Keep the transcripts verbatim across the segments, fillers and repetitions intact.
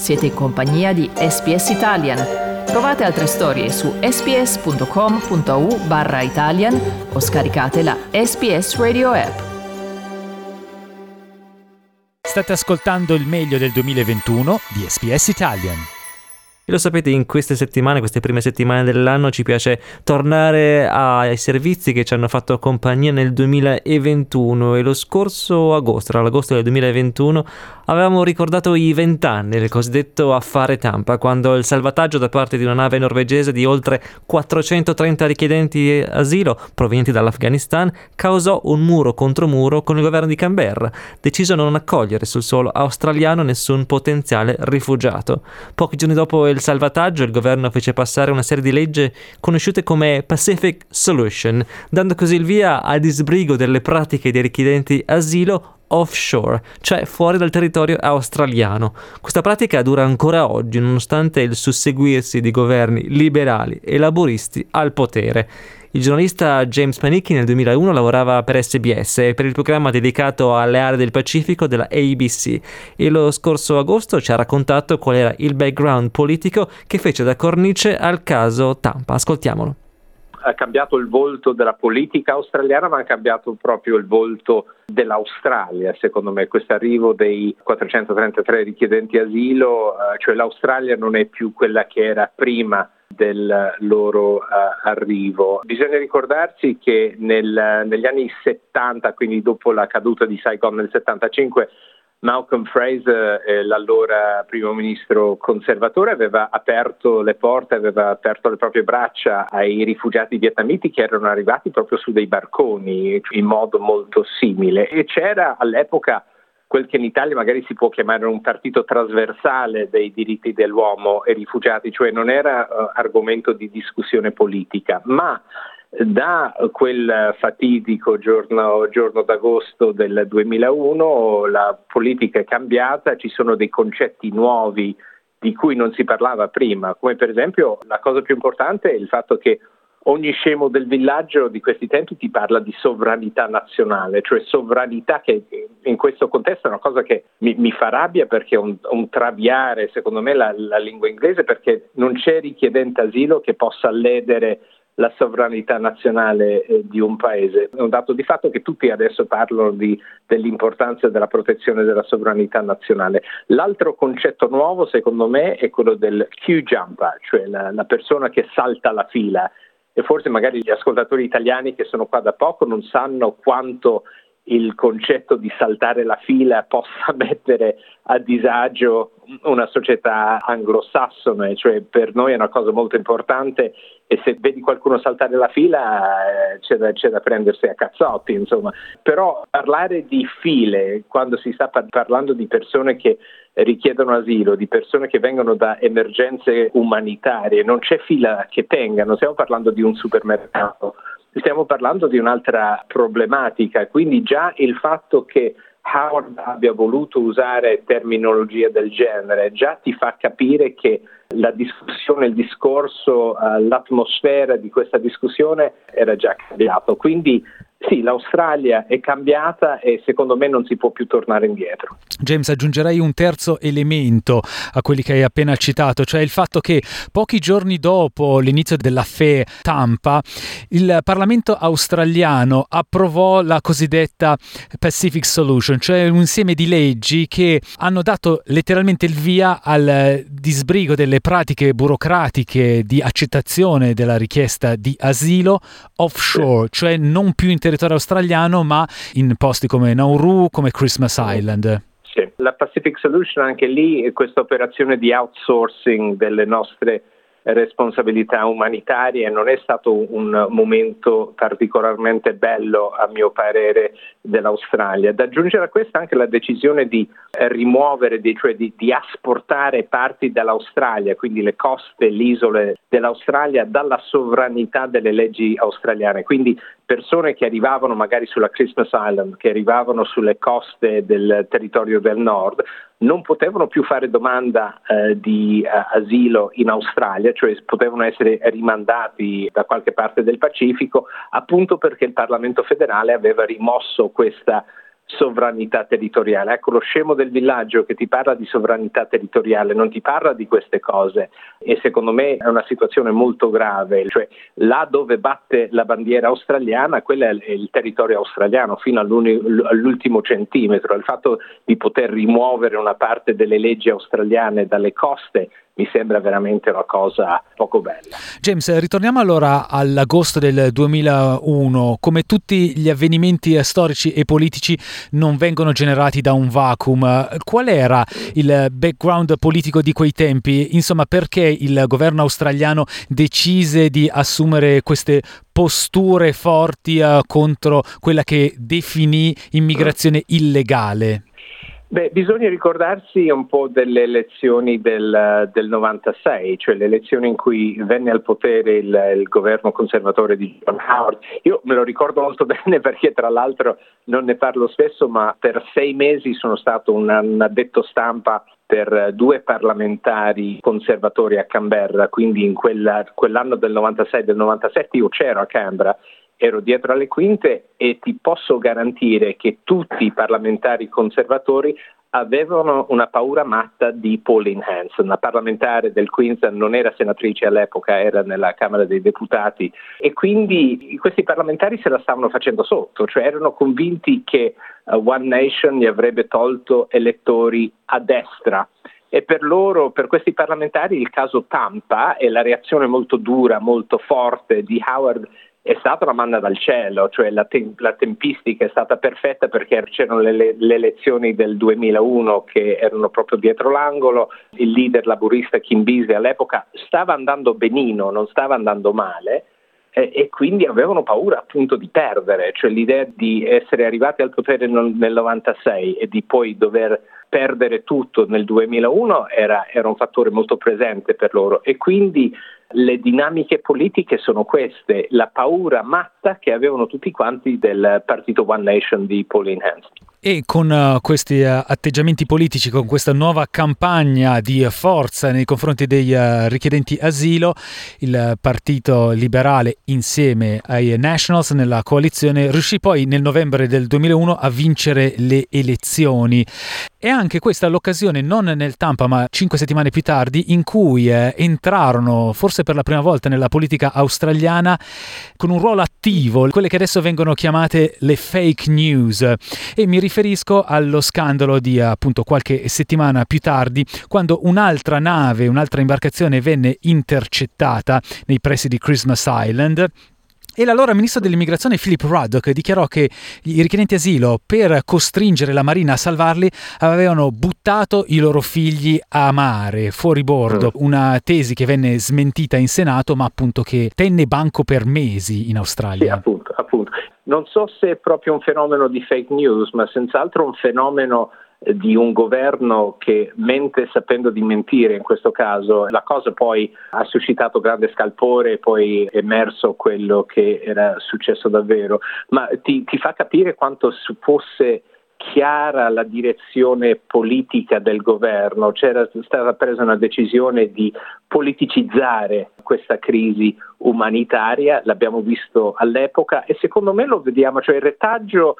Siete in compagnia di S B S Italian. Trovate altre storie su sbs.com.au barra Italian o scaricate la S B S Radio app. State ascoltando il meglio del duemilaventuno di S B S Italian. E lo sapete, in queste settimane, queste prime settimane dell'anno, ci piace tornare ai servizi che ci hanno fatto compagnia nel duemilaventuno, e lo scorso agosto, tra l'agosto del duemilaventuno, avevamo ricordato i vent'anni del cosiddetto affare Tampa, quando il salvataggio da parte di una nave norvegese di oltre quattrocentotrenta richiedenti asilo provenienti dall'Afghanistan causò un muro contro muro con il governo di Canberra, deciso a non accogliere sul suolo australiano nessun potenziale rifugiato. Pochi giorni dopo il salvataggio, il governo fece passare una serie di leggi conosciute come Pacific Solution, dando così il via al disbrigo delle pratiche dei richiedenti asilo offshore, cioè fuori dal territorio australiano. Questa pratica dura ancora oggi, nonostante il susseguirsi di governi liberali e laburisti al potere. Il giornalista James Panicchi nel duemilauno lavorava per S B S e per il programma dedicato alle aree del Pacifico della A B C, e lo scorso agosto ci ha raccontato qual era il background politico che fece da cornice al caso Tampa. Ascoltiamolo. Ha cambiato il volto della politica australiana, ma ha cambiato proprio il volto dell'Australia, secondo me. Questo arrivo dei quattrocentotrentatré richiedenti asilo, eh, cioè l'Australia non è più quella che era prima del loro uh, arrivo. Bisogna ricordarsi che nel, negli anni settanta, quindi dopo la caduta di Saigon nel settantacinque, Malcolm Fraser, eh, l'allora primo ministro conservatore, aveva aperto le porte, aveva aperto le proprie braccia ai rifugiati vietnamiti che erano arrivati proprio su dei barconi in modo molto simile, e c'era all'epoca quel che in Italia magari si può chiamare un partito trasversale dei diritti dell'uomo e rifugiati, cioè non era uh, argomento di discussione politica, ma da quel fatidico giorno, giorno d'agosto del duemilauno la politica è cambiata, ci sono dei concetti nuovi di cui non si parlava prima, come per esempio la cosa più importante è il fatto che ogni scemo del villaggio di questi tempi ti parla di sovranità nazionale, cioè sovranità che in questo contesto è una cosa che mi, mi fa rabbia, perché è un, un traviare secondo me la, la lingua inglese, perché non c'è richiedente asilo che possa ledere la sovranità nazionale eh, di un paese. È un dato di fatto che tutti adesso parlano di, dell'importanza della protezione della sovranità nazionale. L'altro concetto nuovo secondo me è quello del queue jumper, cioè la, la persona che salta la fila. E forse magari gli ascoltatori italiani che sono qua da poco non sanno quanto il concetto di saltare la fila possa mettere a disagio una società anglosassone, cioè per noi è una cosa molto importante, e se vedi qualcuno saltare la fila eh, c'è, da, c'è da prendersi a cazzotti, insomma. Però parlare di file quando si sta par- parlando di persone che richiedono asilo, di persone che vengono da emergenze umanitarie, non c'è fila che tenga, non stiamo parlando di un supermercato, stiamo parlando di un'altra problematica, quindi già il fatto che Howard abbia voluto usare terminologia del genere già ti fa capire che la discussione, il discorso, uh, l'atmosfera di questa discussione era già cambiato. Quindi sì, l'Australia è cambiata e secondo me non si può più tornare indietro. James, aggiungerei un terzo elemento a quelli che hai appena citato, cioè il fatto che pochi giorni dopo l'inizio dell'affare Tampa, il Parlamento australiano approvò la cosiddetta Pacific Solution, cioè un insieme di leggi che hanno dato letteralmente il via al disbrigo delle pratiche burocratiche di accettazione della richiesta di asilo offshore, cioè non più in territorio australiano ma in posti come Nauru, come Christmas Island. Sì. La Pacific Solution, anche lì, questa operazione di outsourcing delle nostre responsabilità umanitarie non è stato un momento particolarmente bello, a mio parere, dell'Australia. Da aggiungere a questa anche la decisione di rimuovere, di, cioè di, di asportare parti dell'Australia, quindi le coste, le isole dell'Australia, dalla sovranità delle leggi australiane. Quindi persone che arrivavano magari sulla Christmas Island, che arrivavano sulle coste del territorio del nord, non potevano più fare domanda eh, di eh, asilo in Australia, cioè potevano essere rimandati da qualche parte del Pacifico, appunto perché il Parlamento federale aveva rimosso questa, questa possibilità. Quindi sì, l'Australia è cambiata e secondo me non si può più tornare indietro. sovranità territoriale. Ecco, lo scemo del villaggio che ti parla di sovranità territoriale non ti parla di queste cose, e secondo me è una situazione molto grave, cioè là dove batte la bandiera australiana, quello è il territorio australiano fino all'ultimo centimetro. Il fatto di poter rimuovere una parte delle leggi australiane dalle coste mi sembra veramente una cosa poco bella. James, ritorniamo allora all'agosto del duemilauno. Come tutti gli avvenimenti storici e politici non vengono generati da un vacuum. Qual era il background politico di quei tempi? Insomma, perché il governo australiano decise di assumere queste posture forti uh, contro quella che definì immigrazione illegale? Beh, bisogna ricordarsi un po' delle elezioni del, del novantasei, cioè le elezioni in cui venne al potere il, il governo conservatore di John Howard. Io me lo ricordo molto bene perché tra l'altro non ne parlo spesso, ma per sei mesi sono stato un, un addetto stampa per due parlamentari conservatori a Canberra, quindi in quella, quell'anno del novantasei e del novantasette io c'ero a Canberra. Ero dietro alle quinte e ti posso garantire che tutti i parlamentari conservatori avevano una paura matta di Pauline Hanson, una parlamentare del Queensland, non era senatrice all'epoca, era nella Camera dei Deputati, e quindi questi parlamentari se la stavano facendo sotto, cioè erano convinti che uh, One Nation gli avrebbe tolto elettori a destra. E per loro, per questi parlamentari, il caso Tampa e la reazione molto dura, molto forte di Howard è stata una manna dal cielo, cioè la, te- la tempistica è stata perfetta perché c'erano le, le, le elezioni del duemilauno che erano proprio dietro l'angolo, il leader laburista Kim Beazley all'epoca stava andando benino, non stava andando male, eh, e quindi avevano paura appunto di perdere, cioè l'idea di essere arrivati al potere nel, nel novantasei e di poi dover perdere tutto nel duemilauno era, era un fattore molto presente per loro, e quindi le dinamiche politiche sono queste, la paura matta che avevano tutti quanti del partito One Nation di Pauline Hanson. E con uh, questi uh, atteggiamenti politici, con questa nuova campagna di uh, forza nei confronti dei uh, richiedenti asilo, il uh, Partito Liberale insieme ai Nationals nella coalizione riuscì poi nel novembre del duemilauno a vincere le elezioni. E anche questa l'occasione, non nel Tampa ma cinque settimane più tardi, in cui eh, entrarono forse per la prima volta nella politica australiana con un ruolo attivo quelle che adesso vengono chiamate le fake news, e mi riferisco allo scandalo di appunto qualche settimana più tardi, quando un'altra nave, un'altra imbarcazione venne intercettata nei pressi di Christmas Island. E l'allora ministro dell'immigrazione Philip Ruddock dichiarò che i richiedenti asilo, per costringere la Marina a salvarli, avevano buttato i loro figli a mare, fuori bordo. Una tesi che venne smentita in Senato, ma appunto che tenne banco per mesi in Australia. Sì, appunto, appunto. Non so se è proprio un fenomeno di fake news, ma senz'altro un fenomeno di un governo che mente sapendo di mentire in questo caso. La cosa poi ha suscitato grande scalpore e poi è emerso quello che era successo davvero, ma ti, ti fa capire quanto fosse chiara la direzione politica del governo. C'era stata presa una decisione di politicizzare questa crisi umanitaria, l'abbiamo visto all'epoca e secondo me lo vediamo, cioè il retaggio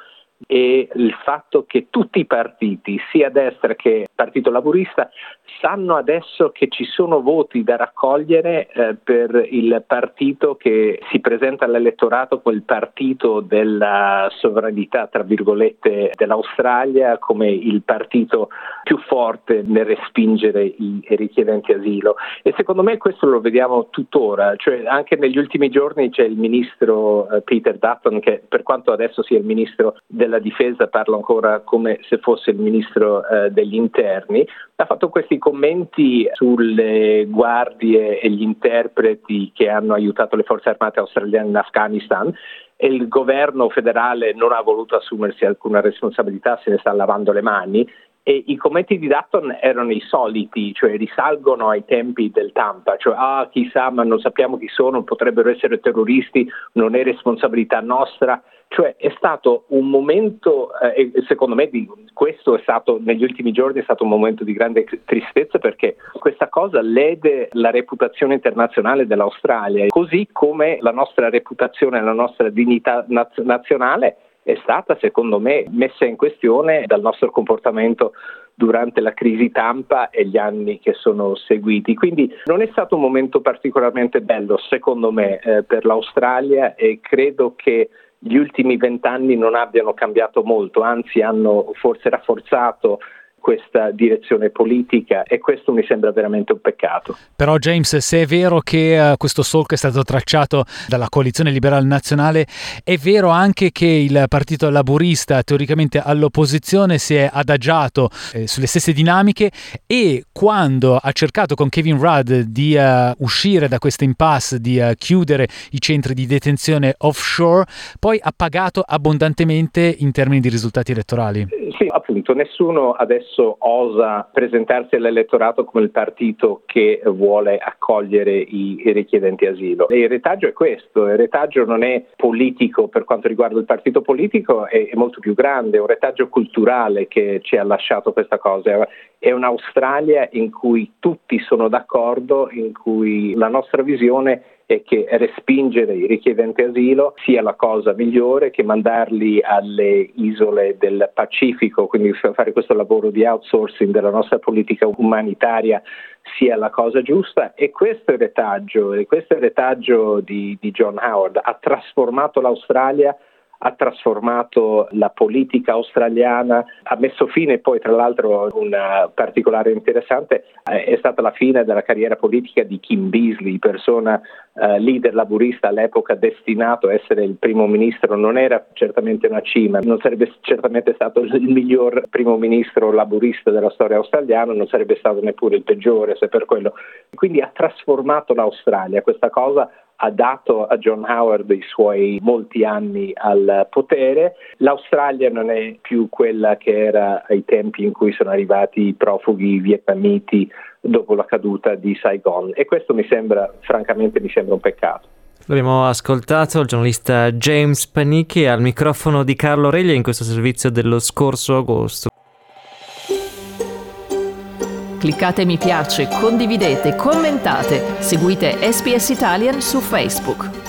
e il fatto che tutti i partiti, sia a destra che Partito Laburista, sanno adesso che ci sono voti da raccogliere eh, per il partito che si presenta all'elettorato come il partito della sovranità, tra virgolette, dell'Australia, come il partito più forte nel respingere i, i richiedenti asilo. E secondo me questo lo vediamo tuttora, cioè anche negli ultimi giorni c'è il ministro eh, Peter Dutton, che per quanto adesso sia il ministro della difesa parla ancora come se fosse il ministro eh, degli interni, ha fatto questi commenti sulle guardie e gli interpreti che hanno aiutato le forze armate australiane in Afghanistan, e il governo federale non ha voluto assumersi alcuna responsabilità, se ne sta lavando le mani. E i commenti di Dutton erano i soliti, cioè risalgono ai tempi del Tampa, cioè ah chissà ma non sappiamo chi sono, potrebbero essere terroristi, non è responsabilità nostra. Cioè è stato un momento, eh, secondo me di, questo è stato negli ultimi giorni è stato un momento di grande tristezza, perché questa cosa lede la reputazione internazionale dell'Australia, così come la nostra reputazione, la nostra dignità naz- nazionale è stata, secondo me, messa in questione dal nostro comportamento durante la crisi Tampa e gli anni che sono seguiti. Quindi non è stato un momento particolarmente bello, secondo me, eh, per l'Australia, e credo che gli ultimi vent'anni non abbiano cambiato molto, anzi hanno forse rafforzato questa direzione politica, e questo mi sembra veramente un peccato. Però James, se è vero che uh, questo solco è stato tracciato dalla coalizione liberale nazionale, è vero anche che il partito laburista, teoricamente all'opposizione, si è adagiato eh, sulle stesse dinamiche, e quando ha cercato con Kevin Rudd di uh, uscire da questa impasse, di uh, chiudere i centri di detenzione offshore, poi ha pagato abbondantemente in termini di risultati elettorali. Sì, appunto, nessuno adesso osa presentarsi all'elettorato come il partito che vuole accogliere i, i richiedenti asilo. E il retaggio è questo, il retaggio non è politico per quanto riguarda il partito politico, è, è molto più grande, è un retaggio culturale che ci ha lasciato questa cosa. È un'Australia in cui tutti sono d'accordo, in cui la nostra visione è che respingere i richiedenti asilo sia la cosa migliore, che mandarli alle isole del Pacifico, quindi fare questo lavoro di outsourcing della nostra politica umanitaria, sia la cosa giusta. E questo è il retaggio, e questo è il retaggio di, di John Howard. Ha trasformato l'Australia, ha trasformato la politica australiana, ha messo fine, poi tra l'altro un particolare interessante, eh, è stata la fine della carriera politica di Kim Beazley, persona eh, leader laburista all'epoca, destinato a essere il primo ministro. Non era certamente una cima, non sarebbe certamente stato il miglior primo ministro laburista della storia australiana, non sarebbe stato neppure il peggiore, se per quello. Quindi ha trasformato l'Australia, questa cosa ha dato a John Howard i suoi molti anni al potere. L'Australia non è più quella che era ai tempi in cui sono arrivati i profughi vietnamiti dopo la caduta di Saigon, e questo mi sembra, francamente, mi sembra un peccato. Abbiamo ascoltato il giornalista James Panicchi al microfono di Carlo Reglia in questo servizio dello scorso agosto. Cliccate mi piace, condividete, commentate, seguite S B S Italian su Facebook.